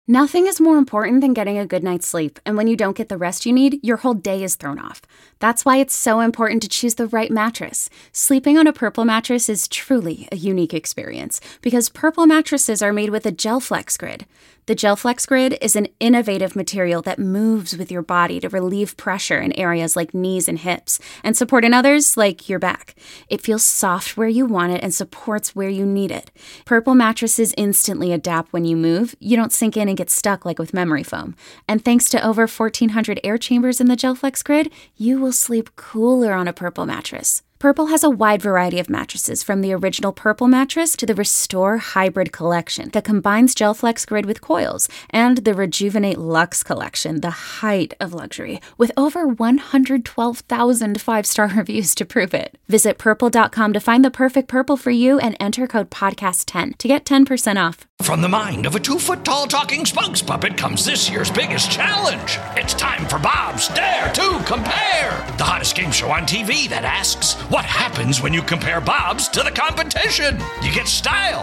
Nothing is more important than getting a good night's sleep, and when you don't get the rest you need, your whole day is thrown off. That's why it's so important to choose the right mattress. Sleeping on a Purple mattress is truly a unique experience, because Purple mattresses are made with a GelFlex Grid. The GelFlex Grid is an innovative material that moves with your body to relieve pressure in areas like knees and hips, and support in others like your back. It feels soft where you want it and supports where you need it. Purple mattresses instantly adapt when you move. You don't sink in and get stuck like with memory foam. And thanks to over 1,400 air chambers in the GelFlex Grid, you will sleep cooler on a Purple mattress. Purple has a wide variety of mattresses, from the original Purple mattress to the Restore Hybrid collection that combines GelFlex Grid with coils, and the Rejuvenate Luxe collection, the height of luxury, with over 112,000 five-star reviews to prove it. Visit purple.com to find the perfect Purple for you and enter code podcast10 to get 10% off. From the mind of a 2-foot-tall talking spokes puppet comes this year's biggest challenge. It's time for Bob's Dare to Compare, the hottest game show on TV that asks, what happens when you compare Bob's to the competition? You get style.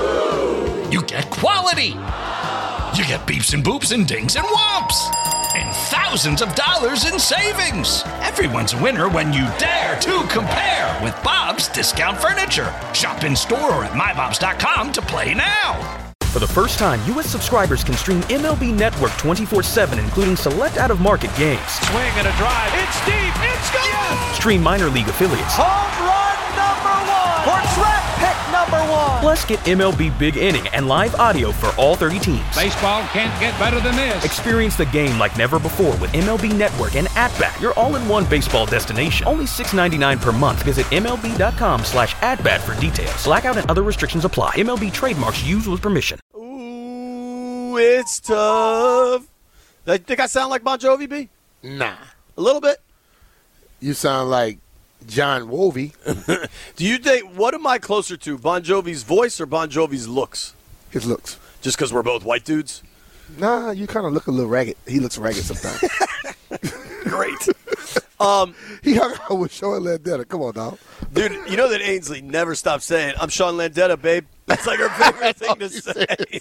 You get quality. You get beeps and boops and dings and whomps. And thousands of dollars in savings. Everyone's a winner when you dare to compare with Bob's Discount Furniture. Shop in store or at mybobs.com to play now. For the first time, U.S. subscribers can stream MLB Network 24/7, including select out-of-market games. Swing and a drive. It's deep. It's gone. Yes! Stream minor league affiliates. Home run number one. Or draft pick number one. Plus, get MLB Big Inning and live audio for all 30 teams. Baseball can't get better than this. Experience the game like never before with MLB Network and At-Bat, your all-in-one baseball destination. Only $6.99 per month. Visit MLB.com/AtBat for details. Blackout and other restrictions apply. MLB trademarks used with permission. Ooh, it's tough. Think I sound like Bon Jovi, B? Nah. A little bit? You sound like John Wovey. Do you think, what am I closer to, Bon Jovi's voice or Bon Jovi's looks? His looks. Just because we're both white dudes? Nah, you kind of look a little ragged. He looks ragged sometimes. Great. He hung out with Sean Landetta. Come on, dog. Dude, you know that Ainsley never stops saying, I'm Sean Landetta, babe. That's like her favorite thing to say.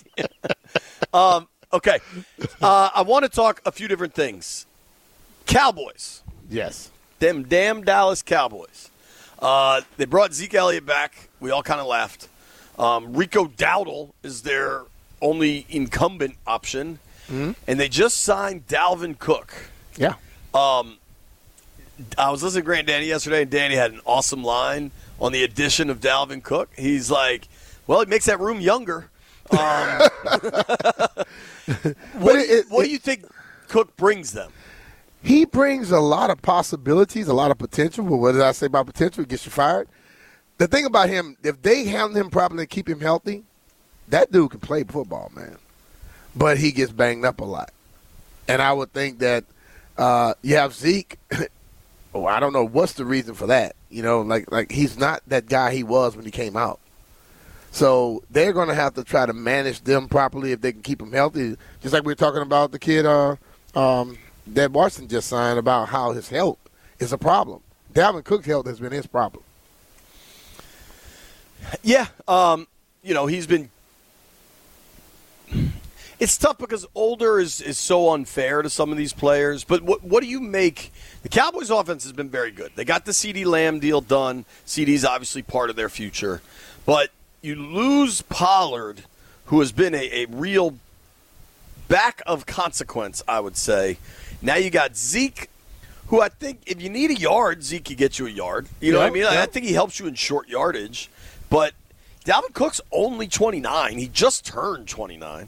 Okay. I want to talk a few different things. Cowboys. Yes. Them damn Dallas Cowboys. They brought Zeke Elliott back. We all kind of laughed. Rico Dowdle is their only incumbent option. Mm-hmm. And they just signed Dalvin Cook. Yeah. I was listening to Grant Danny yesterday, and Danny had an awesome line on the addition of Dalvin Cook. He's like, well, it makes that room younger. What do you think Cook brings them? He brings a lot of possibilities, a lot of potential. But what did I say about potential? He gets you fired. The thing about him, if they handle him properly and keep him healthy, that dude can play football, man. But he gets banged up a lot. And I would think that you have Zeke. Oh, I don't know what's the reason for that. You know, like he's not that guy he was when he came out. So they're going to have to try to manage them properly if they can keep him healthy. Just like we were talking about the kid that Washington just signed about how his health is a problem. Dalvin Cook's health has been his problem. Yeah. He's been – it's tough because older is so unfair to some of these players. But what do you make – the Cowboys' offense has been very good. They got the CeeDee Lamb deal done. CeeDee's obviously part of their future. But you lose Pollard, who has been a real back of consequence, I would say. Now you got Zeke, who I think if you need a yard, Zeke can get you a yard. You know what I mean? I think he helps you in short yardage. But Dalvin Cook's only 29. He just turned 29.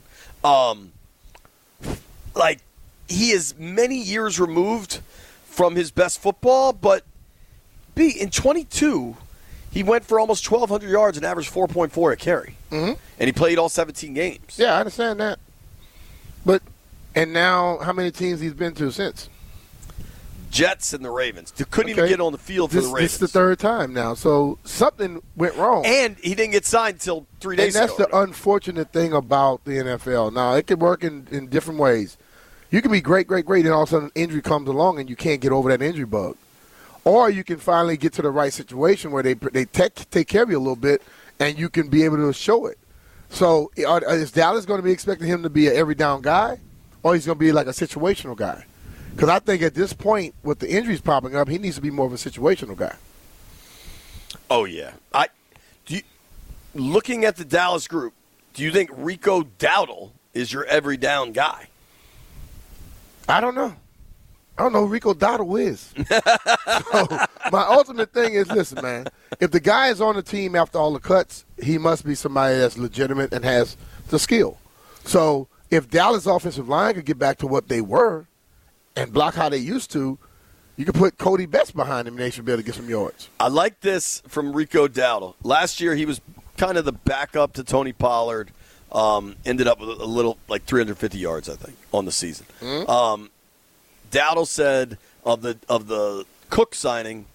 He is many years removed from his best football, but in 22, he went for almost 1,200 yards and averaged 4.4 a carry. Mm-hmm. And he played all 17 games. Yeah, I understand that. And now, how many teams he's been to since? Jets and the Ravens. They couldn't even get on the field for the Ravens. This is the third time now, so something went wrong. And he didn't get signed until 3 days ago. And that's the unfortunate thing about the NFL. Now, it can work in different ways. You can be great, and all of a sudden an injury comes along and you can't get over that injury bug. Or you can finally get to the right situation where they take care of you a little bit and you can be able to show it. So is Dallas going to be expecting him to be an every down guy, or he's going to be like a situational guy? Because I think at this point, with the injuries popping up, he needs to be more of a situational guy. Oh, yeah. Looking at the Dallas group, do you think Rico Dowdle is your every down guy? I don't know. I don't know who Rico Dowdle is. So my ultimate thing is, listen, man, if the guy is on the team after all the cuts, he must be somebody that's legitimate and has the skill. So if Dallas' offensive line could get back to what they were and block how they used to, you could put Cody Betts behind him and they should be able to get some yards. I like this from Rico Dowdle. Last year he was kind of the backup to Tony Pollard. Ended up with a little, like 350 yards, I think, on the season. Mm-hmm. Dowdle said of the Cook signing,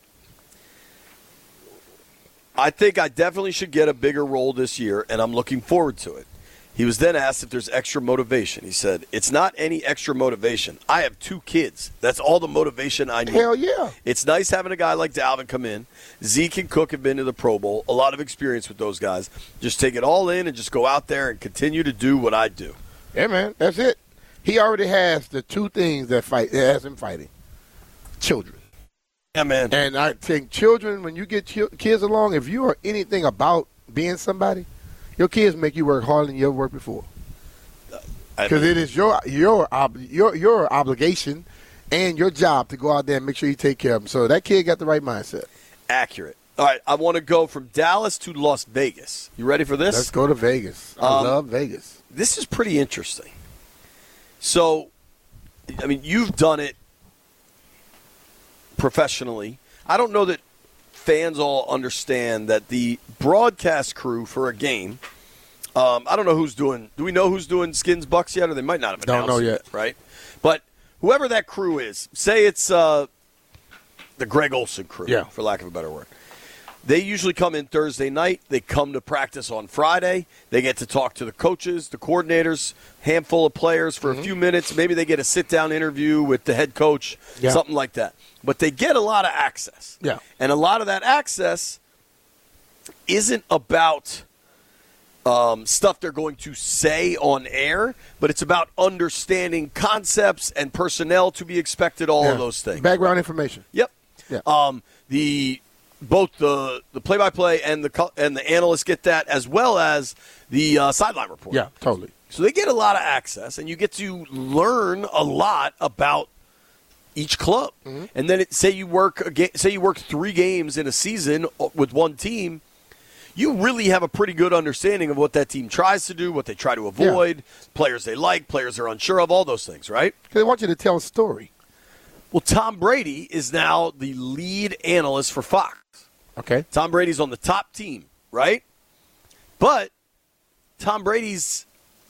I think I definitely should get a bigger role this year, and I'm looking forward to it. He was then asked if there's extra motivation. He said, it's not any extra motivation. I have 2 kids. That's all the motivation I need. Hell yeah. It's nice having a guy like Dalvin come in. Zeke and Cook have been to the Pro Bowl. A lot of experience with those guys. Just take it all in and just go out there and continue to do what I do. Yeah, man. That's it. He already has the 2 things that has him fighting. Children. Yeah, man. And I think children, when you get kids along, if you are anything about being somebody, your kids make you work harder than you ever worked before. Because it is your obligation and your job to go out there and make sure you take care of them. So that kid got the right mindset. Accurate. All right, I want to go from Dallas to Las Vegas. You ready for this? Let's go to Vegas. I love Vegas. This is pretty interesting. So, I mean, you've done it professionally. I don't know that fans all understand that the broadcast crew for a game, I don't know who's doing – do we know who's doing Skins Bucks yet? Or they might not have announced Don't know yet. Right? But whoever that crew is, say it's the Greg Olson crew, for lack of a better word. They usually come in Thursday night. They come to practice on Friday. They get to talk to the coaches, the coordinators, handful of players for a few minutes. Maybe they get a sit-down interview with the head coach, something like that. But they get a lot of access. Yeah. And a lot of that access isn't about stuff they're going to say on air, but it's about understanding concepts and personnel to be expected, all of those things. Background information. Yep. Yeah. Both the play-by-play and the analysts get that, as well as the sideline report. Yeah, totally. So they get a lot of access, and you get to learn a lot about each club. Mm-hmm. And then say you work 3 games in a season with one team, you really have a pretty good understanding of what that team tries to do, what they try to avoid, players they like, players they're unsure of, all those things, right? They want you to tell a story. Well, Tom Brady is now the lead analyst for Fox. Okay. Tom Brady's on the top team, right? But Tom Brady's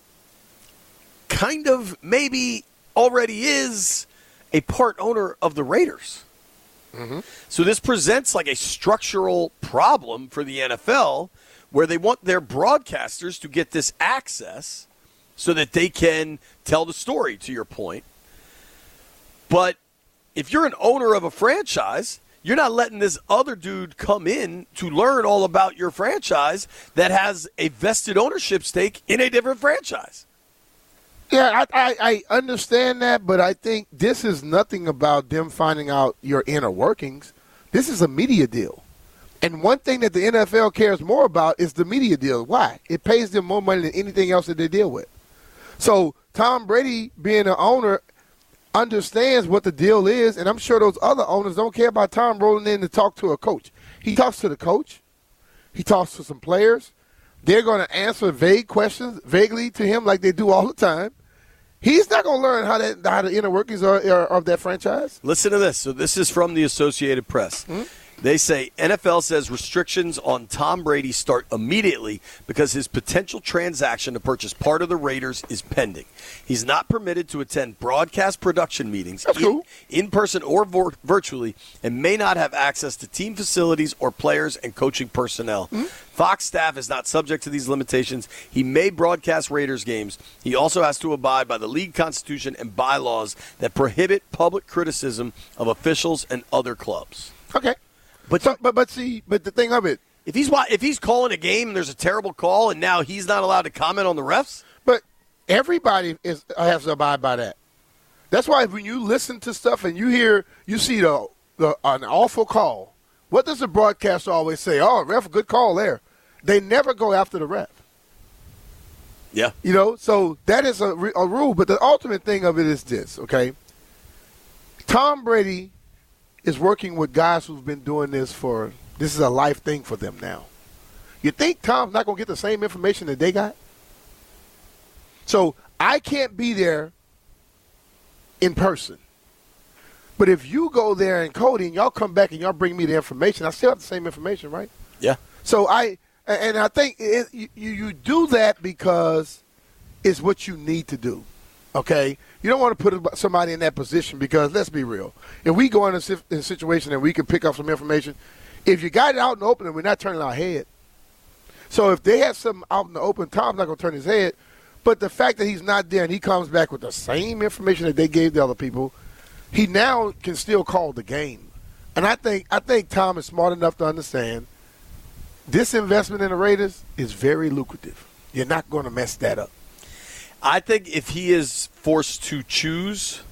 kind of maybe already is a part owner of the Raiders. Mm-hmm. So this presents like a structural problem for the NFL where they want their broadcasters to get this access so that they can tell the story, to your point. But if you're an owner of a franchise, you're not letting this other dude come in to learn all about your franchise that has a vested ownership stake in a different franchise. Yeah, I understand that, but I think this is nothing about them finding out your inner workings. This is a media deal. And one thing that the NFL cares more about is the media deal. Why? It pays them more money than anything else that they deal with. So Tom Brady, being an owner, understands what the deal is, and I'm sure those other owners don't care about Tom rolling in to talk to a coach. He talks to the coach. He talks to some players. They're going to answer vague questions vaguely to him like they do all the time. He's not going to learn how the inner workings are of that franchise. Listen to this. So this is from the Associated Press. Mm-hmm. They say NFL says restrictions on Tom Brady start immediately because his potential transaction to purchase part of the Raiders is pending. He's not permitted to attend broadcast production meetings in person or virtually, and may not have access to team facilities or players and coaching personnel. Mm-hmm. Fox staff is not subject to these limitations. He may broadcast Raiders games. He also has to abide by the league constitution and bylaws that prohibit public criticism of officials and other clubs. Okay. But the thing of it, If he's calling a game and there's a terrible call and now he's not allowed to comment on the refs? But everybody has to abide by that. That's why when you listen to stuff and you see an awful call, what does the broadcaster always say? Oh, ref, good call there. They never go after the ref. Yeah. So that is a rule. But the ultimate thing of it is this, okay? Tom Brady is working with guys who've been doing this this is a life thing for them now. You think Tom's not going to get the same information that they got? So I can't be there in person. But if you go there and Cody and y'all come back and y'all bring me the information, I still have the same information, right? Yeah. So I think you do that because it's what you need to do, okay? You don't want to put somebody in that position because, let's be real, if we go in a situation and we can pick up some information, if you got it out in the open, we're not turning our head. So if they have something out in the open, Tom's not going to turn his head. But the fact that he's not there and he comes back with the same information that they gave the other people, he now can still call the game. And I think Tom is smart enough to understand this investment in the Raiders is very lucrative. You're not going to mess that up. I think if he is forced to choose,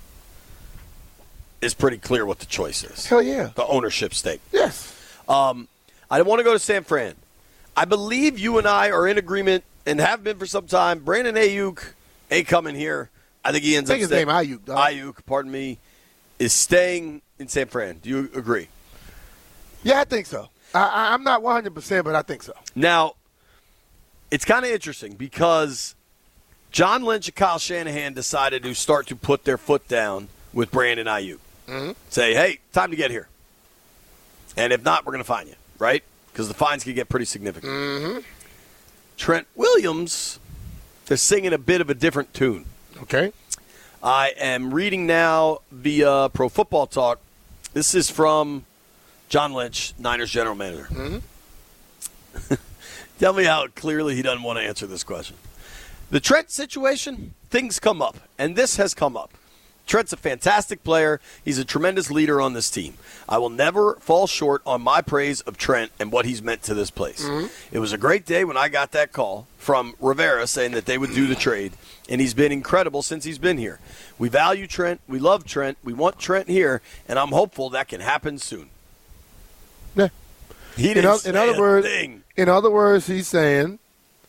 it's pretty clear what the choice is. Hell yeah. The ownership stake. Yes. I want to go to San Fran. I believe you and I are in agreement and have been for some time. Brandon Ayuk ain't coming here. I think he ends up his name Ayuk, dog. Ayuk, pardon me, is staying in San Fran. Do you agree? Yeah, I think so. I'm not 100%, but I think so. Now, it's kind of interesting because John Lynch and Kyle Shanahan decided to start to put their foot down with Brandon Ayuk. Mm-hmm. Say, hey, time to get here. And if not, we're going to fine you, right? Because the fines can get pretty significant. Mm-hmm. Trent Williams, they're singing a bit of a different tune. Okay. I am reading now via Pro Football Talk. This is from John Lynch, Niners general manager. Mm-hmm. Tell me how clearly he doesn't want to answer this question. The Trent situation, things come up, and this has come up. Trent's a fantastic player. He's a tremendous leader on this team. I will never fall short on my praise of Trent and what he's meant to this place. Mm-hmm. It was a great day when I got that call from Rivera saying that they would do the trade, and he's been incredible since he's been here. We value Trent. We love Trent. We want Trent here, and I'm hopeful that can happen soon. Yeah. He didn't say a thing. In other words, he's saying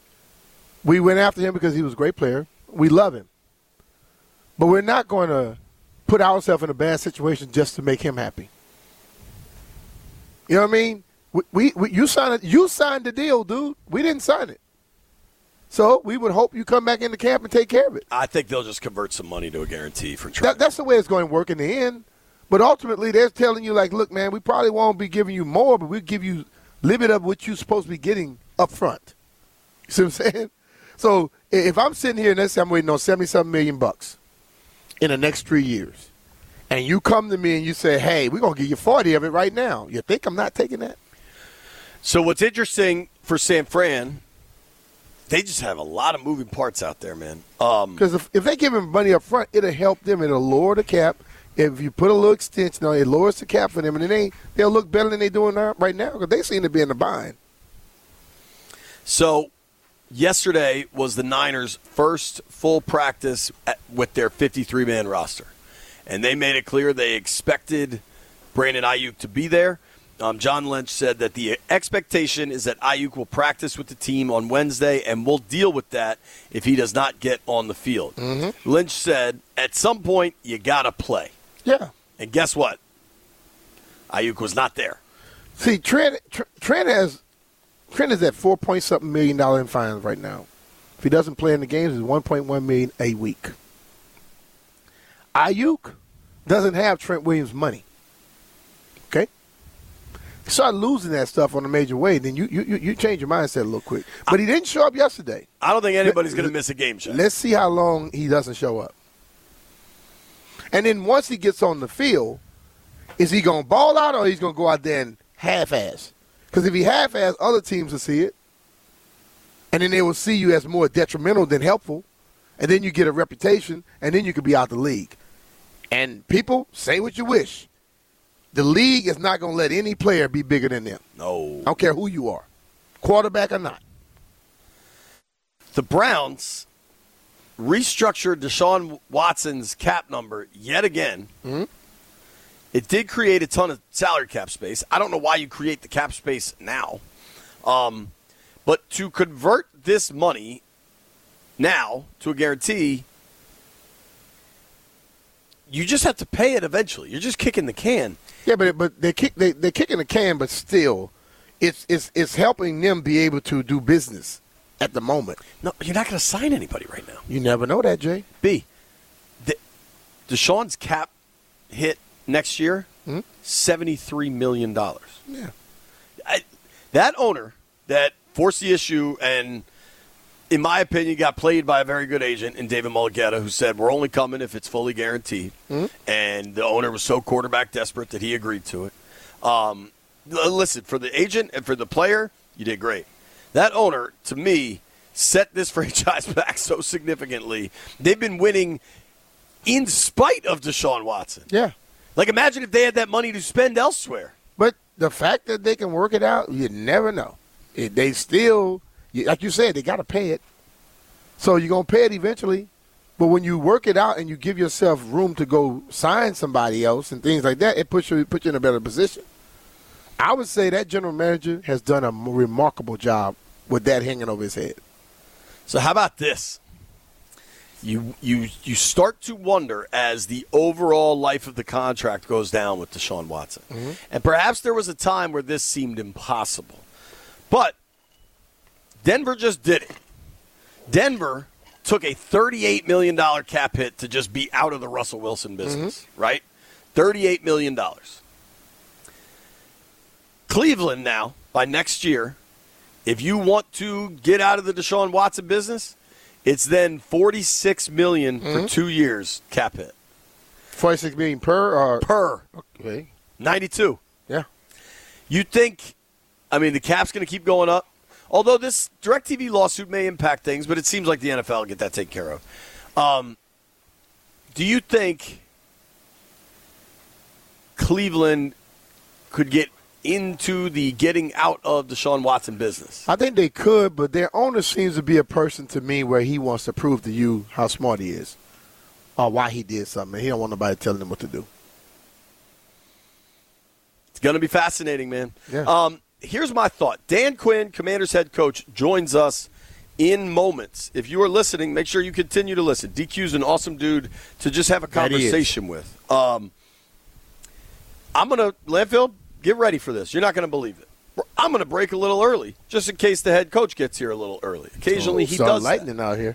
we went after him because he was a great player. We love him. But we're not going to put ourselves in a bad situation just to make him happy. You know what I mean? You signed the deal, dude. We didn't sign it. So we would hope you come back into camp and take care of it. I think they'll just convert some money to a guarantee for Trent. That's the way it's going to work in the end. But ultimately, they're telling you, like, look, man, we probably won't be giving you more, but we'll give you a little bit of what you're supposed to be getting up front. You see what I'm saying? So if I'm sitting here and let's say I'm waiting on $70-something million in the next 3 years, and you come to me and you say, hey, we're going to give you 40 of it right now, you think I'm not taking that? So what's interesting for San Fran, they just have a lot of moving parts out there, man. Because if they give him money up front, it'll help them. It'll lower the cap. If you put a little extension on it, it lowers the cap for them, and then they'll look better than they're doing right now because they seem to be in the bind. So yesterday was the Niners' first full practice with their 53-man roster. And they made it clear they expected Brandon Ayuk to be there. John Lynch said that the expectation is that Ayuk will practice with the team on Wednesday, and we'll deal with that if he does not get on the field. Mm-hmm. Lynch said, at some point, you got to play. Yeah. And guess what? Ayuk was not there. See, Trent is at $4-point-something million in fines right now. If he doesn't play in the games, it's $1.1 million a week. Ayuk doesn't have Trent Williams' money. Okay? You start losing that stuff on a major way, then you change your mindset a little quick. But he didn't show up yesterday. I don't think anybody's going to miss a game, Shaq. Let's see how long he doesn't show up. And then once he gets on the field, is he going to ball out or he's going to go out there and half-ass? Because if he half-ass, other teams will see it. And then they will see you as more detrimental than helpful. And then you get a reputation, and then you could be out the league. And people, say what you wish. The league is not going to let any player be bigger than them. No. I don't care who you are. quarterback or not. The Browns restructured Deshaun Watson's cap number yet again. Mm-hmm. It did create a ton of salary cap space. I don't know why you create the cap space now. But to convert this money now to a guarantee, you just have to pay it eventually. You're just kicking the can. Yeah, but they're kicking the can, but still, it's helping them be able to do business at the moment. No, you're not going to sign anybody right now. You never know that, Jay. B, Deshaun's cap hit next year, $73 million. Yeah. That owner that forced the issue and, in my opinion, got played by a very good agent in David Mulugheta, who said, we're only coming if it's fully guaranteed. And the owner was so quarterback desperate that he agreed to it. Listen, for the agent and for the player, you did great. That owner, to me, set this franchise back so significantly. They've been winning in spite of Deshaun Watson. Yeah. Like, imagine if they had that money to spend elsewhere. But the fact that they can work it out, you never know. They still, like you said, they got to pay it. So you're going to pay it eventually. But when you work it out and you give yourself room to go sign somebody else and things like that, it puts you in a better position. I would say that general manager has done a remarkable job with that hanging over his head. So how about this? You start to wonder as the overall life of the contract goes down with Deshaun Watson. And perhaps there was a time where this seemed impossible. But Denver just did it. Denver took a $38 million cap hit to just be out of the Russell Wilson business, right? $38 million. Cleveland now, by next year, if you want to get out of the Deshaun Watson business, it's then $46 million for 2 years cap hit. $46 million per? Per. Okay. 92. Yeah. You think, the cap's going to keep going up? Although this DirecTV lawsuit may impact things, but it seems like the NFL will get that taken care of. Do you think Cleveland could get into the getting out of Deshaun Watson business? I think they could, but their owner seems to be a person to me where he wants to prove to you how smart he is or why he did something. He don't want nobody telling him what to do. It's going to be fascinating, man. Yeah. Here's my thought. Dan Quinn, Commanders head coach, joins us in moments. If you are listening, make sure you continue to listen. DQ's an awesome dude to just have a conversation with. I'm going to, Landfill, get ready for this. You're not going to believe it. I'm going to break a little early, just in case the head coach gets here a little early. Occasionally he does lightning that. Out here.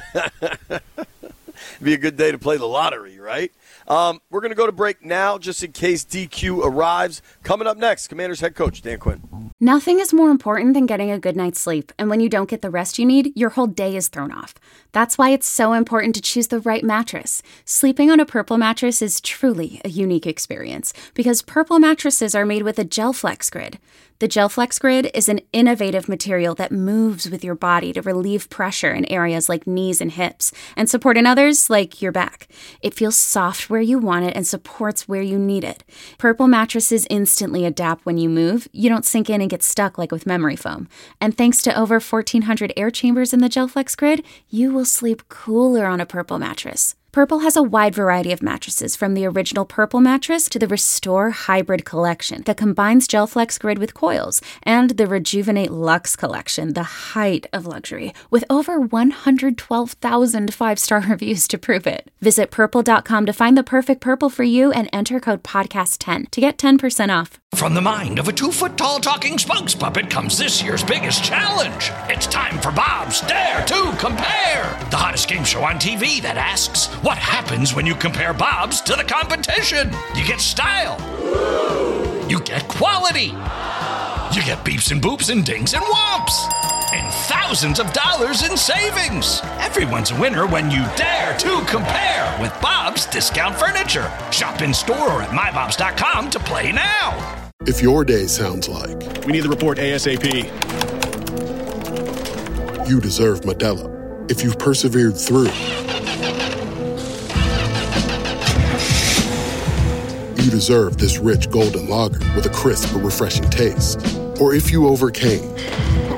It'd be a good day to play the lottery, right? We're going to go to break now, just in case DQ arrives. Coming up next, Commanders head coach Dan Quinn. Nothing is more important than getting a good night's sleep, and when you don't get the rest you need, your whole day is thrown off. That's why it's so important to choose the right mattress. Sleeping on a Purple mattress is truly a unique experience, because Purple mattresses are made with a GelFlex Grid. The GelFlex Grid is an innovative material that moves with your body to relieve pressure in areas like knees and hips, and support in others like your back. It feels soft where you want it and supports where you need it. Purple mattresses instantly adapt when you move. You don't sink in and get stuck like with memory foam. And thanks to over 1,400 air chambers in the GelFlex Grid, you will sleep cooler on a Purple mattress. Purple has a wide variety of mattresses, from the original Purple mattress to the Restore Hybrid collection that combines GelFlex Grid with coils, and the Rejuvenate Luxe collection, the height of luxury, with over 112,000 five-star reviews to prove it. Visit Purple.com to find the perfect Purple for you and enter code PODCAST10 to get 10% off. From the mind of a 2-foot-tall talking spokes puppet comes this year's biggest challenge. It's time for Bob's Dare to Compare, the hottest game show on TV that asks, what happens when you compare Bob's to the competition? You get style. You get quality. You get beeps and boops and dings and whomps. And thousands of dollars in savings. Everyone's a winner when you dare to compare with Bob's Discount Furniture. Shop in store or at mybobs.com to play now. If your day sounds like, we need the report ASAP, you deserve Modelo. If you've persevered through, you deserve this rich golden lager with a crisp but refreshing taste. Or if you overcame.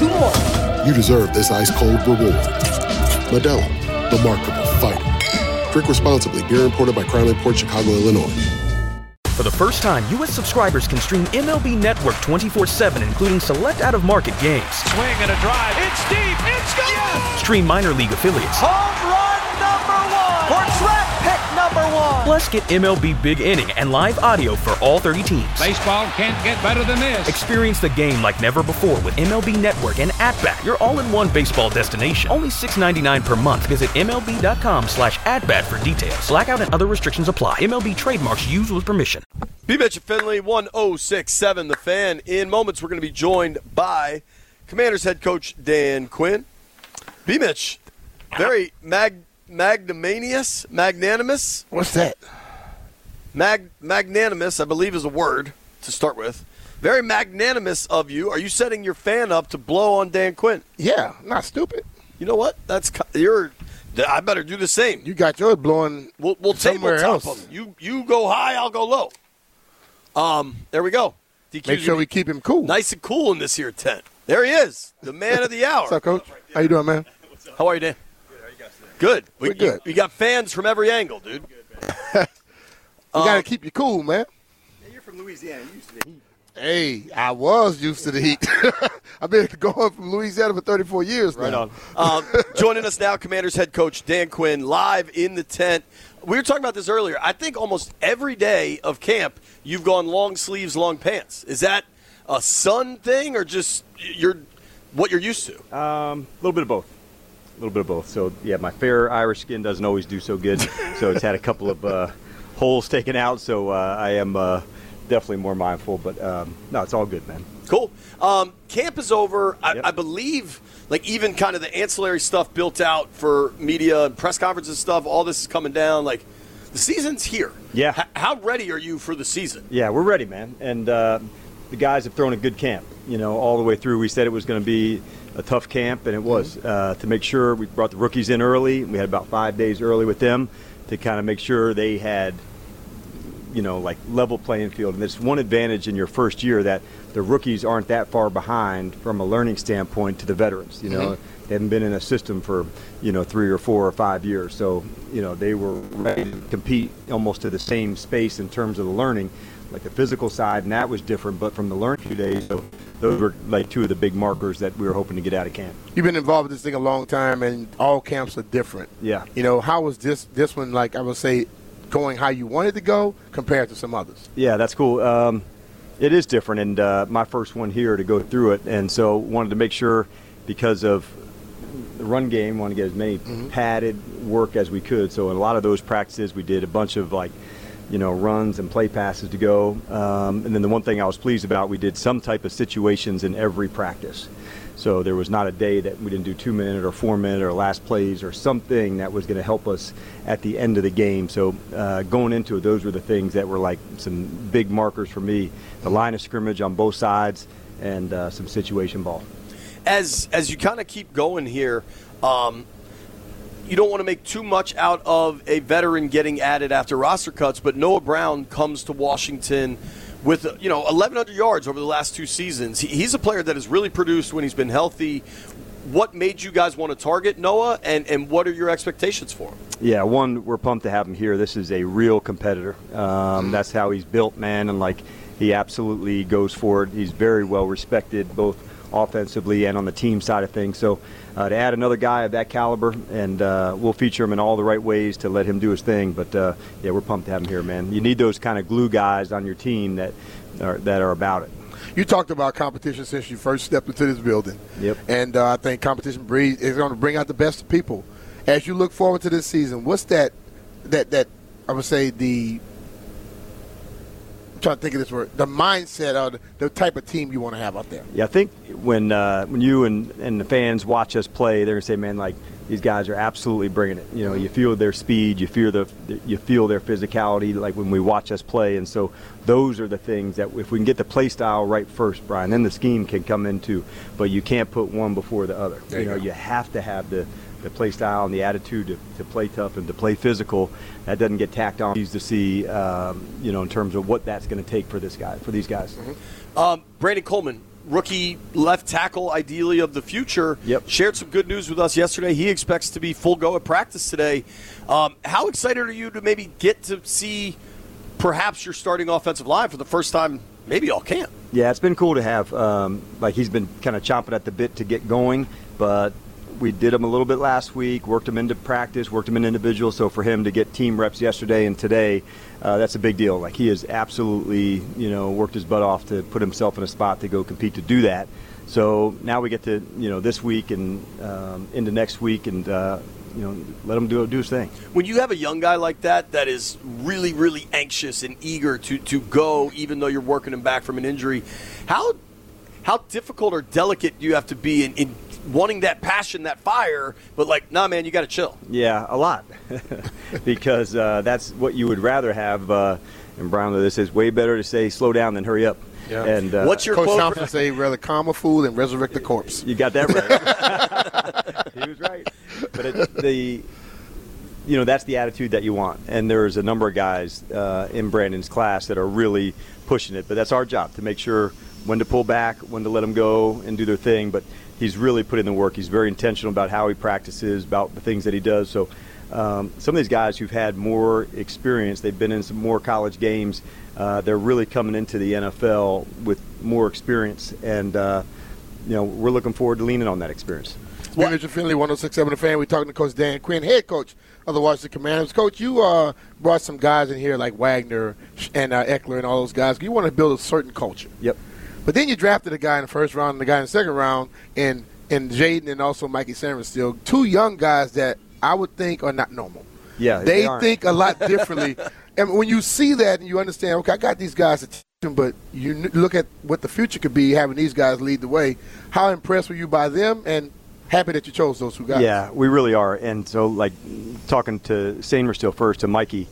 2 more. You deserve this ice-cold reward. Modelo, the mark of a fighter. Drink responsibly. Beer imported by Crown Imports, Chicago, Illinois. For the first time, U.S. subscribers can stream MLB Network 24/7, including select out-of-market games. Swing and a drive. It's deep. It's gone. Yes! Stream minor league affiliates. Home run number 1 or track pick number 1. Plus, get MLB Big Inning and live audio for all 30 teams. Baseball can't get better than this. Experience the game like never before with MLB Network and At-Bat, your all-in-one baseball destination. Only $6.99 per month. Visit MLB.com/atbat for details. Blackout and other restrictions apply. MLB trademarks used with permission. B-Mitch and Finley, 1067 The Fan. In moments, we're going to be joined by Commanders head coach Dan Quinn. B-Mitch, very magnanimous. What's that? Magnanimous, I believe, is a word to start with. Very magnanimous of you. Are you setting your fan up to blow on Dan Quinn? Yeah, not stupid. You know what? I better do the same. You got yours blowing. We'll somewhere tabletop else. them. You go high, I'll go low. There we go. DQ's Make sure we keep him cool. nice and cool in this here tent. There he is, the man of the hour. What's up, Coach? How you doing, man? How are you, Dan? Good. We're good. We got fans from every angle, dude. You got to keep you cool, man. You're from Louisiana. You used to the heat. Hey, I was used to the heat. I've been going from Louisiana for 34 years now. Right on. Joining us now, Commanders head coach Dan Quinn, live in the tent. We were talking about this earlier. I think almost every day of camp, you've gone long sleeves, long pants. Is that a sun thing or just what you're used to? A little bit of both. So, yeah, my fair Irish skin doesn't always do so good. So it's had a couple of holes taken out. So I am definitely more mindful. But, no, it's all good, man. Cool. Camp is over. I believe, like, even kind of the ancillary stuff built out for media and press conferences and stuff, all this is coming down. Like, the season's here. Yeah. How ready are you for the season? Yeah, we're ready, man. And the guys have thrown a good camp, all the way through. We said it was going to be a tough camp, and it was. To make sure we brought the rookies in early. We had about 5 days early with them to kind of make sure they had, like level playing field. And there's one advantage in your first year that the rookies aren't that far behind from a learning standpoint to the veterans. They haven't been in a system for, 3 or 4 or 5 years. So, they were ready to compete almost to the same space in terms of the learning, like the physical side, and that was different. But from the learning 2 days, so those were like two of the big markers that we were hoping to get out of camp. You've been involved with this thing a long time, and all camps are different. Yeah. How was this one, like I would say, going how you wanted to go compared to some others? Yeah, that's cool. It is different, and my first one here to go through it, and so wanted to make sure, because of the run game, wanted to get as many padded work as we could. So in a lot of those practices, we did a bunch of runs and play passes to go. And then the one thing I was pleased about, we did some type of situations in every practice. So there was not a day that we didn't do 2-minute or 4-minute or last plays or something that was going to help us at the end of the game. So going into it, those were the things that were like some big markers for me. The line of scrimmage on both sides and some situation ball. As you kind of keep going here, you don't want to make too much out of a veteran getting added after roster cuts, but Noah Brown comes to Washington with 1,100 yards over the last 2 seasons. He's a player that has really produced when he's been healthy. What made you guys want to target Noah, and what are your expectations for him? Yeah, one, we're pumped to have him here. This is a real competitor. That's how he's built, man, and he absolutely goes for it. He's very well respected, both offensively and on the team side of things. So to add another guy of that caliber, and we'll feature him in all the right ways to let him do his thing. But, yeah, we're pumped to have him here, man. You need those kind of glue guys on your team that are about it. You talked about competition since you first stepped into this building. Yep. And I think competition is going to bring out the best of people. As you look forward to this season, what's that I would say trying to think of this word, the mindset of the type of team you want to have out there? Yeah, I think when you and the fans watch us play, they're going to say, man, these guys are absolutely bringing it. You feel their speed, you feel their physicality, like when we watch us play. And so those are the things that if we can get the play style right first, Brian, then the scheme can come in too. But you can't put one before the other. You have to have the play style and the attitude to play tough and to play physical. That doesn't get tacked on. To see, in terms of what that's going to take for these guys. Brandon Coleman rookie left tackle, ideally of the future, shared some good news with us yesterday. He expects to be full go at practice today. How excited are you to maybe get to see perhaps your starting offensive line for the first time, maybe all camp? Yeah, it's been cool to have. He's been kind of chomping at the bit to get going, but we did him a little bit last week, worked him into practice, worked him in individual. So for him to get team reps yesterday and today, that's a big deal. Like, he has absolutely, worked his butt off to put himself in a spot to go compete to do that. So now we get to, this week and into next week and, let him do his thing. When you have a young guy like that is really, really anxious and eager to go, even though you're working him back from an injury, how difficult or delicate do you have to be in wanting that passion, that fire, but nah, man, you got to chill? Yeah, a lot. Because that's what you would rather have. And Brown, this is way better to say slow down than hurry up. Yeah. And what's your Coach quote? Thompson say, rather calm a fool than resurrect the corpse. You got that right. He was right. But that's the attitude that you want. And there's a number of guys in Brandon's class that are really pushing it. But that's our job, to make sure when to pull back, when to let them go and do their thing. But he's really put in the work. He's very intentional about how he practices, about the things that he does. So some of these guys who've had more experience, they've been in some more college games, they're really coming into the NFL with more experience. And, we're looking forward to leaning on that experience. Mr. Finley, 106.7 The Fan. We're talking to Coach Dan Quinn, head coach of the Washington Commanders. Coach, you brought some guys in here like Wagner and Eckler and all those guys. You want to build a certain culture. Yep. But then you drafted a guy in the first round and a guy in the second round, and Jaden and also Mikey Sanders, still two young guys that I would think are not normal. Yeah, they think a lot differently. And when you see that and you understand, okay, I got these guys to teach them, but you look at what the future could be having these guys lead the way. How impressed were you by them, and happy that you chose those two guys? Yeah, we really are. And so, talking to Sanders still first, to Mikey,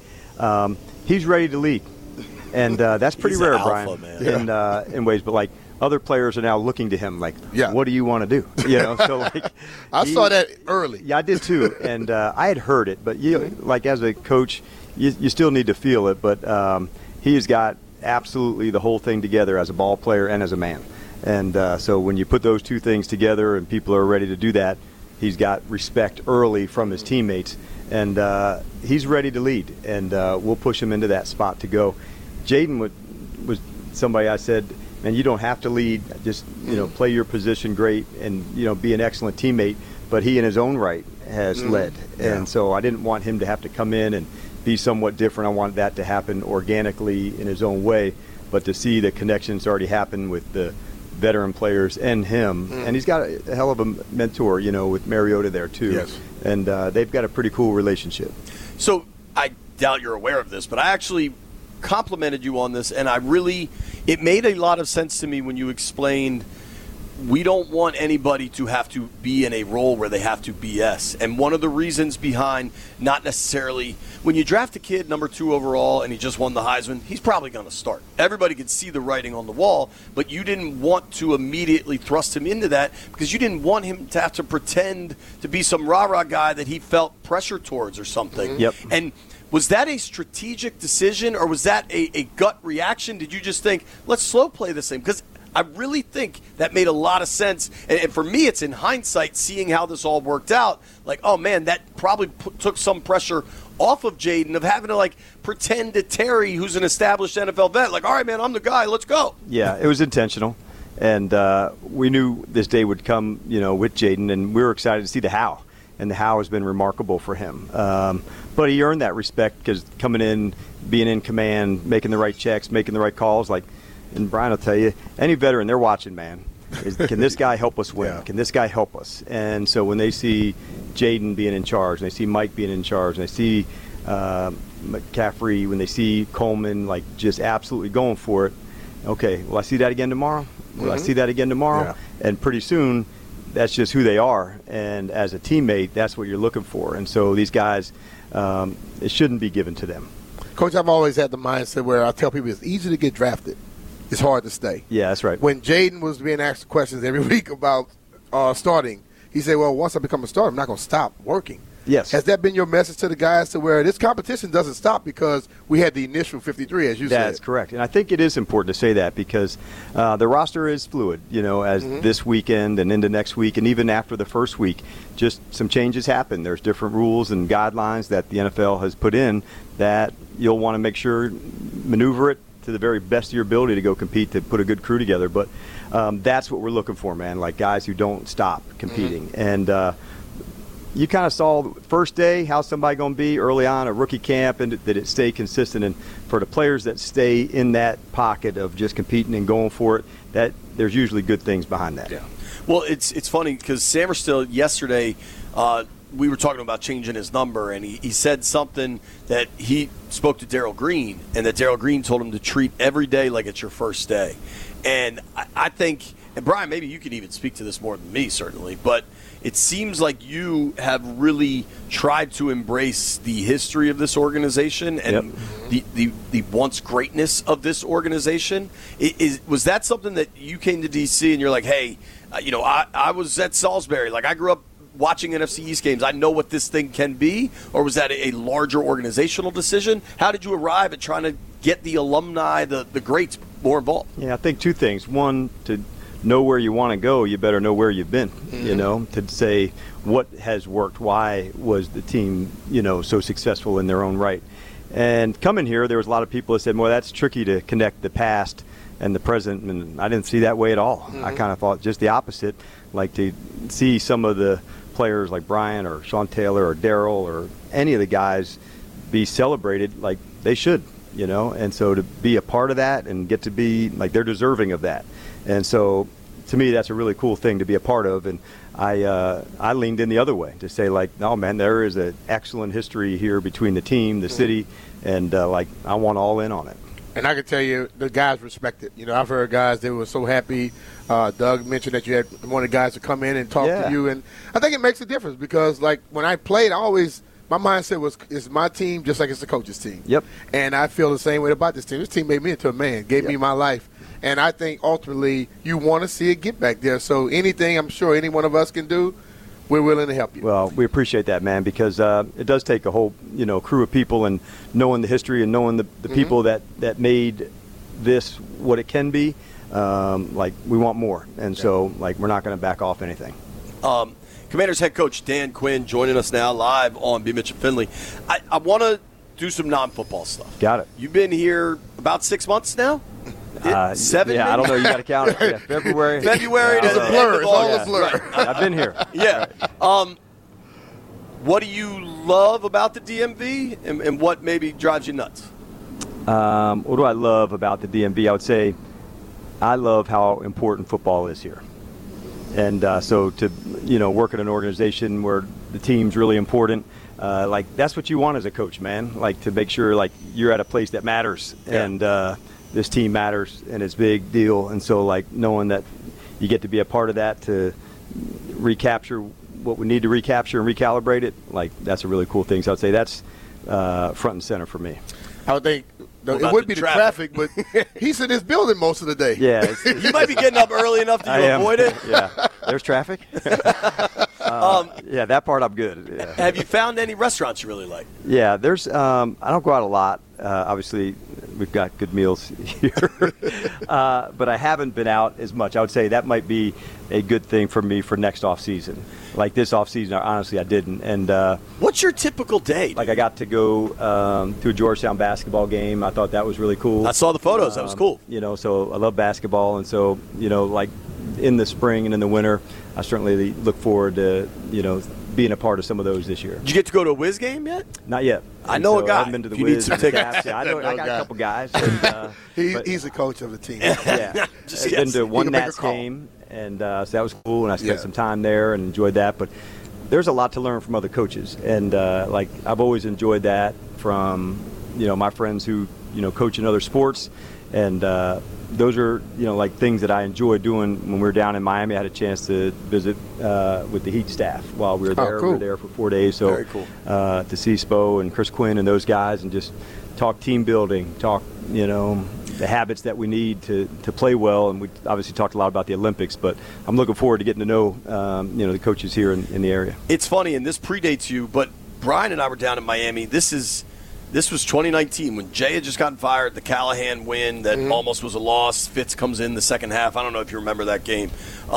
he's ready to lead. And that's pretty rare, alpha, Brian, man. in ways. But other players are now looking to him what do you want to do? So I saw that early. Yeah, I did too, and I had heard it, but as a coach, you still need to feel it. But he's got absolutely the whole thing together as a ball player and as a man. And so when you put those two things together and people are ready to do that, he's got respect early from his teammates, and he's ready to lead. And we'll push him into that spot to go. Jaden was somebody I said, man, you don't have to lead. Just play your position great and be an excellent teammate. But he, in his own right, has led, and so I didn't want him to have to come in and be somewhat different. I wanted that to happen organically in his own way. But to see the connections already happen with the veteran players and him, and he's got a hell of a mentor, with Mariota there too. Yes. And they've got a pretty cool relationship. So I doubt you're aware of this, but I actually complimented you on this, and it made a lot of sense to me when you explained we don't want anybody to have to be in a role where they have to BS. And one of the reasons behind not necessarily when you draft a kid number 2 overall and he just won the Heisman, he's probably going to start. Everybody can see the writing on the wall, but you didn't want to immediately thrust him into that because you didn't want him to have to pretend to be some rah-rah guy that he felt pressure towards or something. Yep. And was that a strategic decision or was that a gut reaction? Did you just think, let's slow play this thing? Because I really think that made a lot of sense. And for me, it's in hindsight, seeing how this all worked out, oh, man, that probably took some pressure off of Jaden of having to, pretend to Terry, who's an established NFL vet, all right, man, I'm the guy, let's go. Yeah, it was intentional. And we knew this day would come, with Jaden, and we were excited to see the how. And the how has been remarkable for him. But he earned that respect because coming in, being in command, making the right checks, making the right calls, and Brian will tell you, any veteran, they're watching, man. Can this guy help us win? Yeah. Can this guy help us? And so when they see Jaden being in charge, and they see Mike being in charge, and they see McCaffrey, when they see Coleman, just absolutely going for it, okay, will I see that again tomorrow? Will I see that again tomorrow? Yeah. And pretty soon, that's just who they are. And as a teammate, that's what you're looking for. And so these guys, it shouldn't be given to them. Coach, I've always had the mindset where I tell people it's easy to get drafted. It's hard to stay. Yeah, that's right. When Jaden was being asked questions every week about starting, he said, well, once I become a starter, I'm not going to stop working. Yes. Has that been your message to the guys to where this competition doesn't stop because we had the initial 53, as you said? That's correct. And I think it is important to say that because the roster is fluid, as this weekend and into next week and even after the first week, just some changes happen. There's different rules and guidelines that the NFL has put in that you'll want to make sure maneuver it to the very best of your ability to go compete, to put a good crew together. But that's what we're looking for, man, like guys who don't stop competing. And you kind of saw the first day how somebody going to be early on a rookie camp and that it stay consistent. And for the players that stay in that pocket of just competing and going for it, that there's usually good things behind that. Yeah. Well, it's funny because Samerstill yesterday we were talking about changing his number, and he said something that he spoke to Darryl Green, and that Darryl Green told him to treat every day like it's your first day. And I think, and Brian, maybe you could even speak to this more than me, certainly, but it seems like you have really tried to embrace the history of this organization and the once greatness of this organization. Was that something that you came to D.C. and you're like, hey, I was at Salisbury, like I grew up watching NFC East games, I know what this thing can be? Or was that a larger organizational decision? How did you arrive at trying to get the alumni, the greats, more involved? Yeah, I think two things. One, to know where you want to go, you better know where you've been, to say what has worked, why was the team, so successful in their own right. And coming here, there was a lot of people that said, well, that's tricky to connect the past and the present, and I didn't see that way at all. I kind of thought just the opposite, like to see some of the players like Brian or Sean Taylor or Darryl or any of the guys be celebrated like they should, and so to be a part of that and get to be like they're deserving of that. And so to me, that's a really cool thing to be a part of. And I leaned in the other way to say, like, no, man, there is an excellent history here between the team, the city, and I want all in on it. And I can tell you, the guys respect it. I've heard guys, they were so happy. Doug mentioned that you had one of the guys to come in and talk to you. And I think it makes a difference because, like, when I played, my mindset was, it's my team just like it's the coach's team. Yep. And I feel the same way about this team. This team made me into a man, gave me my life. And I think ultimately you want to see it get back there. So anything I'm sure any one of us can do, we're willing to help you. Well, we appreciate that, man, because it does take a whole, crew of people and knowing the history and knowing the people that made this what it can be. We want more. And so, we're not going to back off anything. Commanders head coach Dan Quinn joining us now live on B. Mitch and Finley. I want to do some non-football stuff. Got it. You've been here about 6 months now? 7? Yeah, maybe? I don't know. You got to count it. Yeah, February. February to the blur. It's all a blur. Right. I've been here. Yeah. Right. What do you love about the DMV, and what maybe drives you nuts? What do I love about the DMV? I would say I love how important football is here. And so to, work at an organization where the team's really important, that's what you want as a coach, man. To make sure, you're at a place that matters. Yeah. And this team matters, and it's a big deal. And so, knowing that you get to be a part of that to recapture what we need to recapture and recalibrate it, that's a really cool thing. So I'd say that's front and center for me. I would think it would be the traffic, but he's in his building most of the day. Yeah. You might be getting up early enough to avoid it. Yeah. There's traffic. Yeah, that part I'm good. Yeah. Have you found any restaurants you really like? Yeah, there's I don't go out a lot. Obviously, we've got good meals here. But I haven't been out as much. I would say that might be a good thing for me for next off season. This off season, honestly, I didn't. And what's your typical day? I got to go to a Georgetown basketball game. I thought that was really cool. I saw the photos. That was cool. So I love basketball, and so in the spring and in the winter, I certainly look forward to being a part of some of those this year. Did you get to go to a Wiz game yet? Not yet. I know a guy. I haven't been to the you Wiz. Need some tickets. Yeah, I got a couple guys. And, he's the coach of the team. Yeah. I've been to one Nats game, and so that was cool, and I spent some time there and enjoyed that. But there's a lot to learn from other coaches, and I've always enjoyed that from my friends who coach in other sports, and those are things that I enjoy doing. When we were down in Miami, I had a chance to visit with the Heat staff while we were there. Cool. We were there for 4 days, so very cool. To see Spo and Chris Quinn and those guys, and just talk team building, talk the habits that we need to play well. And we obviously talked a lot about the Olympics, but I'm looking forward to getting to know the coaches here in the area. It's funny, and this predates you, but Brian and I were down in Miami. This was 2019 when Jay had just gotten fired, the Callahan win that almost was a loss. Fitz comes in the second half. I don't know if you remember that game.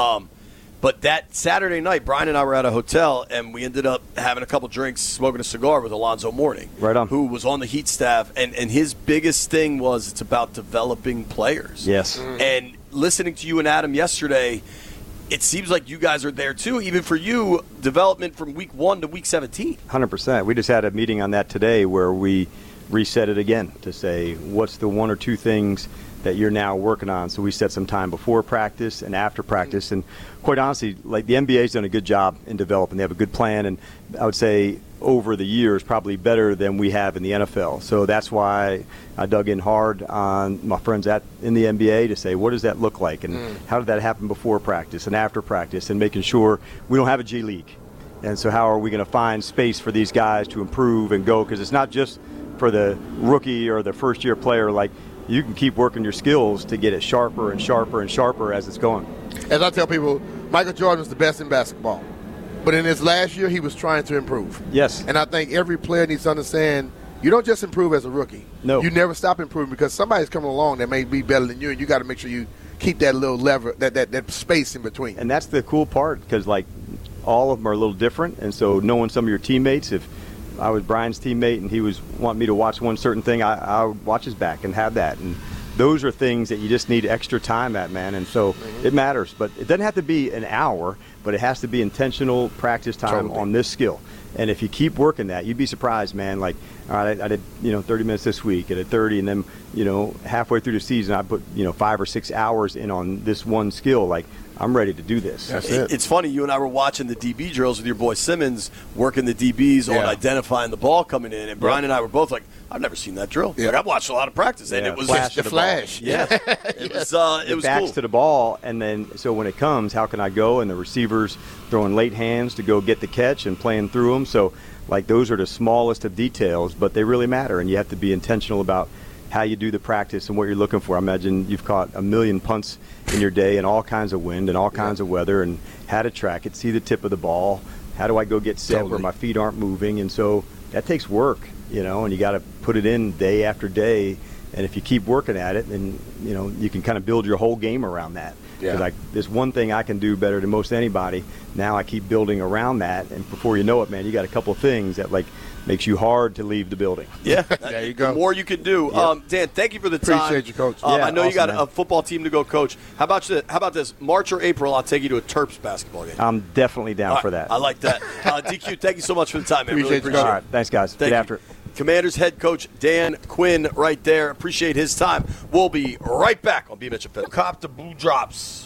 But that Saturday night, Brian and I were at a hotel, and we ended up having a couple drinks, smoking a cigar with Alonzo Mourning, right on, who was on the Heat staff. And his biggest thing was it's about developing players. Yes. And listening to you and Adam yesterday, it seems like you guys are there too. Even for you, development from week 1 to week 17. 100%. We just had a meeting on that today where we reset it again to say what's the 1 or 2 things that you're now working on. So we set some time before practice and after practice. And quite honestly, like the NBA's done a good job in developing. They have a good plan, and I would say over the years probably better than we have in the NFL. So that's why I dug in hard on my friends in the NBA to say, what does that look like, and how did that happen before practice and after practice, and making sure we don't have a G League. And so how are we going to find space for these guys to improve and go? Because it's not just for the rookie or the first-year player. Like, you can keep working your skills to get it sharper and sharper and sharper as it's going. As I tell people, Michael Jordan was the best in basketball. But in his last year, he was trying to improve. Yes. And I think every player needs to understand you don't just improve as a rookie. No. You never stop improving because somebody's coming along that may be better than you, and you got to make sure you keep that little lever, that space in between. And that's the cool part because, like, all of them are a little different. And so knowing some of your teammates, if I was Brian's teammate and he was wanting me to watch one certain thing, I would watch his back and have that. And those are things that you just need extra time at, man. And so it matters. But it doesn't have to be an hour, but it has to be intentional practice time on this skill. And if you keep working that, you'd be surprised, man. Like, all right, I did 30 minutes this week, I did 30, and then halfway through the season, I put 5 or 6 hours in on this one skill. Like, I'm ready to do this. That's it. It's funny, you and I were watching the DB drills with your boy Simmons, working the DBs on identifying the ball coming in, and Brian and I were both like, I've never seen that drill. Like, I've watched a lot of practice, and it was the flash. Yeah, it was backs cool. to the ball, and then so when it comes, how can I go? And the receivers throwing late hands to go get the catch and playing through them. So, like, those are the smallest of details, but they really matter, and you have to be intentional about how you do the practice and what you're looking for. I imagine you've caught a million punts in your day and all kinds of wind and all kinds of weather, and how to track it, see the tip of the ball, how do I go get set where my feet aren't moving. And so that takes work, and you got to put it in day after day. And if you keep working at it, then you can kind of build your whole game around that. Because there's one thing I can do better than most anybody. Now I keep building around that, and before you know it, man, you got a couple of things that makes you hard to leave the building. Yeah, there you go. The more you can do. Yep. Dan, thank you for the time. Appreciate you, Coach. I know you got man. a football team to go coach. How about this? March or April, I'll take you to a Terps basketball game. I'm definitely down for that. I like that. DQ, thank you so much for the time, man. Appreciate really you. All right, thanks, guys. Get after it. Commanders head coach Dan Quinn right there. Appreciate his time. We'll be right back on B. Mitch and Finley. Cop to Blue Drops.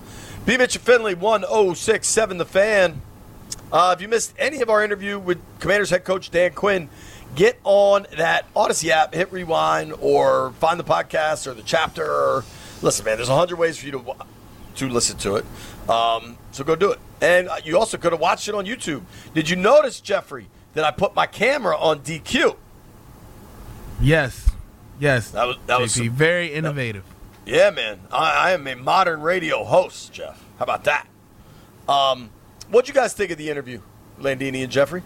B. Mitch and Finley, 106.7 The Fan. If you missed any of our interview with Commanders head coach Dan Quinn, get on that Odyssey app, hit rewind, or find the podcast or the chapter. Listen, man, there's 100 ways for you to listen to it. So go do it. And you also could have watched it on YouTube. Did you notice, Jeffrey, that I put my camera on DQ? Yes. That was JP, very innovative. Yeah, man. I am a modern radio host, Jeff. How about that? What'd you guys think of the interview, Landini and Jeffrey?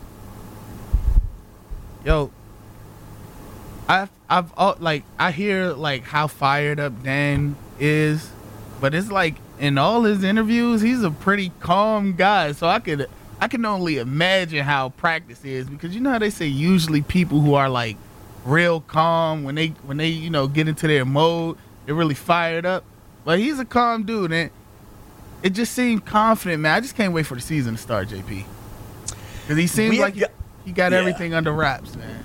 Yo, I hear how fired up Dan is, but it's like in all his interviews, he's a pretty calm guy. So I can only imagine how practice is, because you know how they say usually people who are like real calm when they get into their mode, they're really fired up. But he's a calm dude, and it just seemed confident, man. I just can't wait for the season to start, JP, because he seems like he got everything under wraps, man.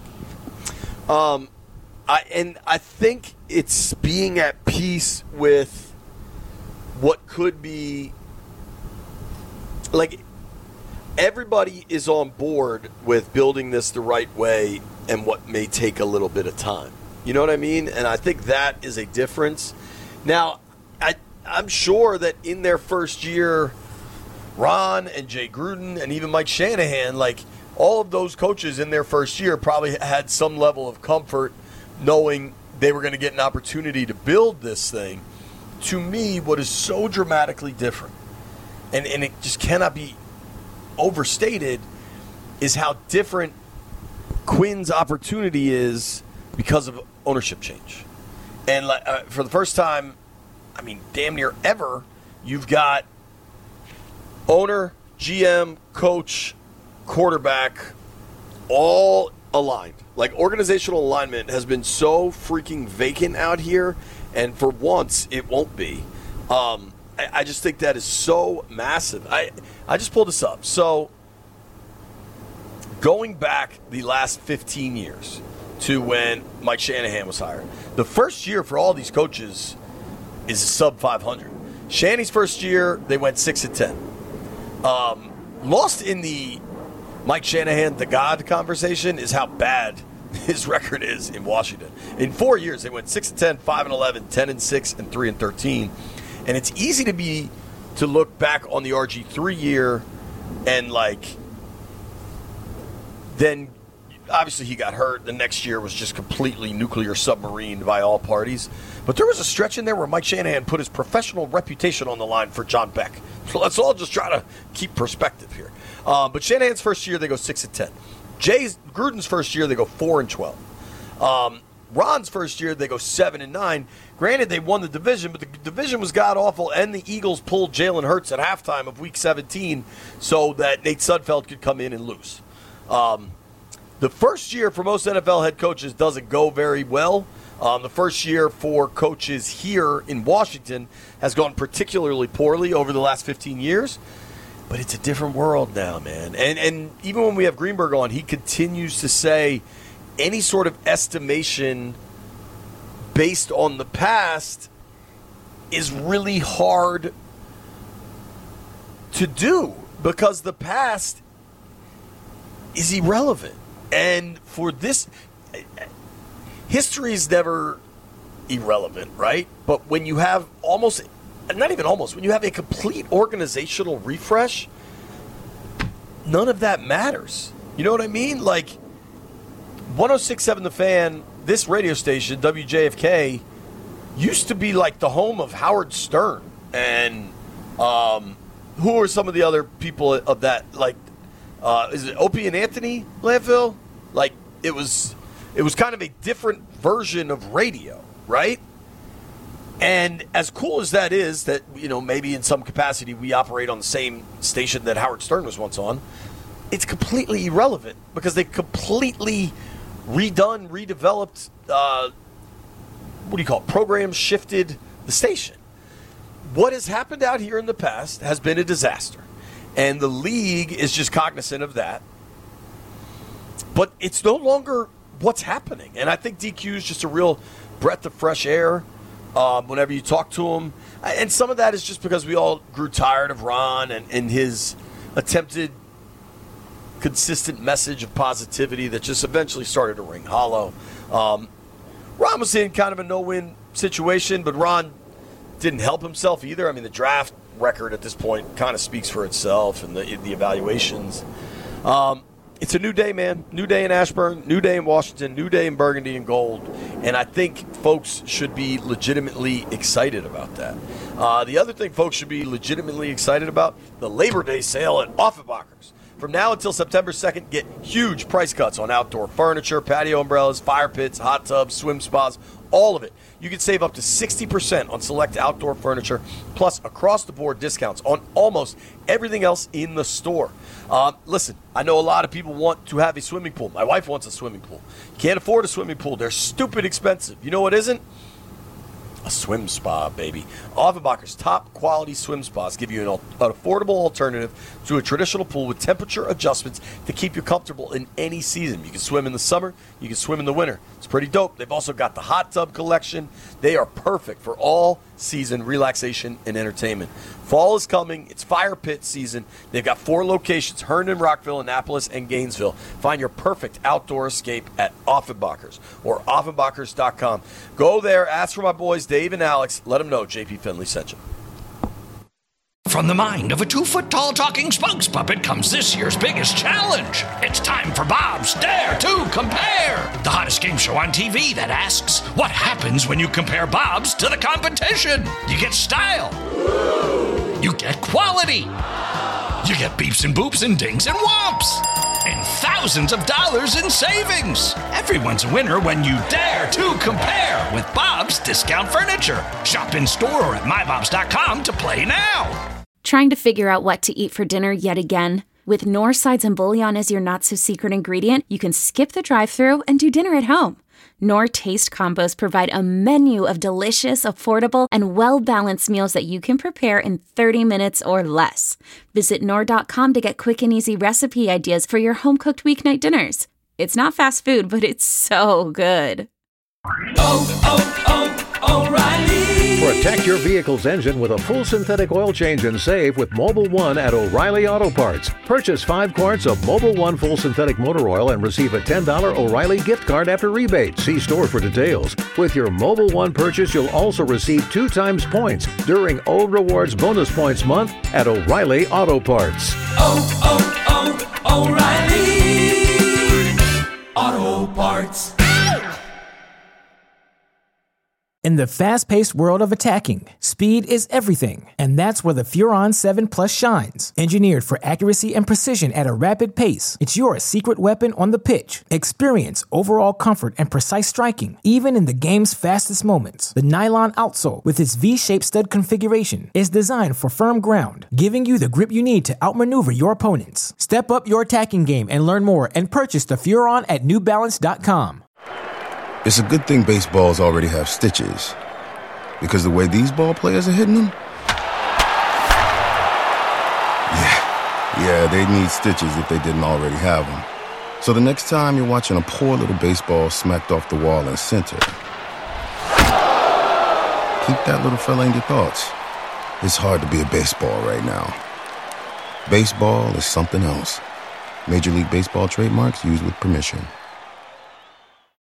I think it's being at peace with what could be, like, everybody is on board with building this the right way and what may take a little bit of time. You know what I mean? And I think that is a difference. Now, I'm sure that in their first year, Ron and Jay Gruden and even Mike Shanahan, all of those coaches in their first year probably had some level of comfort knowing they were going to get an opportunity to build this thing. To me, what is so dramatically different, and it just cannot be overstated, is how different Quinn's opportunity is because of ownership change. And for the first time, I mean, damn near ever, you've got owner, GM, coach, quarterback, all aligned. Like, organizational alignment has been so freaking vacant out here, and for once, it won't be. I just think that is so massive. I just pulled this up. So, going back the last 15 years to when Mike Shanahan was hired, the first year for all these coaches is sub 500. Shanny's first year, they went 6-10. Lost in the Mike Shanahan, the God conversation, is how bad his record is in Washington. In 4 years, they went 6-10, 5-11, 10-6, and 3-13. And it's easy to look back on the RG3 year and then obviously he got hurt. The next year was just completely nuclear submarined by all parties. But there was a stretch in there where Mike Shanahan put his professional reputation on the line for John Beck. So let's all just try to keep perspective here. But Shanahan's first year, they go 6-10. Gruden's first year, they go 4-12. Ron's first year, they go 7-9. Granted, they won the division, but the division was god-awful, and the Eagles pulled Jalen Hurts at halftime of Week 17 so that Nate Sudfeld could come in and lose. The first year for most NFL head coaches doesn't go very well. The first year for coaches here in Washington has gone particularly poorly over the last 15 years. But it's a different world now, man. And even when we have Greenberg on, he continues to say any sort of estimation based on the past is really hard to do because the past is irrelevant. And for this, history is never irrelevant, right? But when you have when you have a complete organizational refresh, none of that matters. You know what I mean? Like, 106.7 The Fan, this radio station, WJFK, used to be like the home of Howard Stern. And who are some of the other people of that? Like, is it Opie and Anthony Landfill? Like, it was kind of a different version of radio, right? And as cool as that is, that, you know, maybe in some capacity we operate on the same station that Howard Stern was once on, it's completely irrelevant because they completely redeveloped, programs shifted the station. What has happened out here in the past has been a disaster. And the league is just cognizant of that. But it's no longer what's happening. And I think DQ is just a real breath of fresh air whenever you talk to him. And some of that is just because we all grew tired of Ron and his attempted consistent message of positivity that just eventually started to ring hollow. Ron was in kind of a no-win situation, but Ron didn't help himself either. I mean, the draft record at this point kind of speaks for itself and the evaluations. It's a new day, man. New day in Ashburn, new day in Washington, new day in Burgundy and Gold. And I think folks should be legitimately excited about that. The other thing folks should be legitimately excited about, the Labor Day sale at Offenbachers. From now until September 2nd, get huge price cuts on outdoor furniture, patio umbrellas, fire pits, hot tubs, swim spas, all of it. You can save up to 60% on select outdoor furniture, plus across-the-board discounts on almost everything else in the store. Listen, I know a lot of people want to have a swimming pool. My wife wants a swimming pool. Can't afford a swimming pool. They're stupid expensive. You know what isn't? A swim spa, baby. Offenbacher's top quality swim spas give you an affordable alternative to a traditional pool with temperature adjustments to keep you comfortable in any season. You can swim in the summer, you can swim in the winter. It's pretty dope. They've also got the hot tub collection. They are perfect for all season relaxation and entertainment. Fall is coming. It's fire pit season. They've got 4 locations: Herndon, Rockville, Annapolis, and Gainesville. Find your perfect outdoor escape at Offenbachers or Offenbachers.com. Go there, ask for my boys Dave and Alex. Let them know JP Finley sent you. From the mind of a 2-foot-tall talking spokes puppet comes this year's biggest challenge. It's time for Bob's Dare to Compare, the hottest game show on TV that asks, what happens when you compare Bob's to the competition? You get style. You get quality. You get beeps and boops and dings and whomps. and thousands of dollars in savings. Everyone's a winner when you dare to compare with Bob's Discount Furniture. Shop in store or at mybobs.com to play now. Trying to figure out what to eat for dinner yet again? With Knorr sides and bouillon as your not-so-secret ingredient, you can skip the drive-thru and do dinner at home. Knorr Taste Combos provide a menu of delicious, affordable, and well-balanced meals that you can prepare in 30 minutes or less. Visit Knorr.com to get quick and easy recipe ideas for your home-cooked weeknight dinners. It's not fast food, but it's so good. O'Reilly. Protect your vehicle's engine with a full synthetic oil change and save with Mobil 1 at O'Reilly Auto Parts. Purchase 5 quarts of Mobil 1 full synthetic motor oil and receive a $10 O'Reilly gift card after rebate. See store for details. With your Mobil 1 purchase, you'll also receive 2 times points during O Rewards Bonus Points Month at O'Reilly Auto Parts. O'Reilly Auto Parts. In the fast-paced world of attacking, speed is everything, and that's where the Furon 7 Plus shines. Engineered for accuracy and precision at a rapid pace, it's your secret weapon on the pitch. Experience overall comfort and precise striking, even in the game's fastest moments. The nylon outsole, with its V-shaped stud configuration, is designed for firm ground, giving you the grip you need to outmaneuver your opponents. Step up your attacking game and learn more and purchase the Furon at NewBalance.com. It's a good thing baseballs already have stitches, because the way these ball players are hitting them, yeah, they need stitches if they didn't already have them. So the next time you're watching a poor little baseball smacked off the wall in center, keep that little fella in your thoughts. It's hard to be a baseball right now. Baseball is something else. Major League Baseball trademarks used with permission.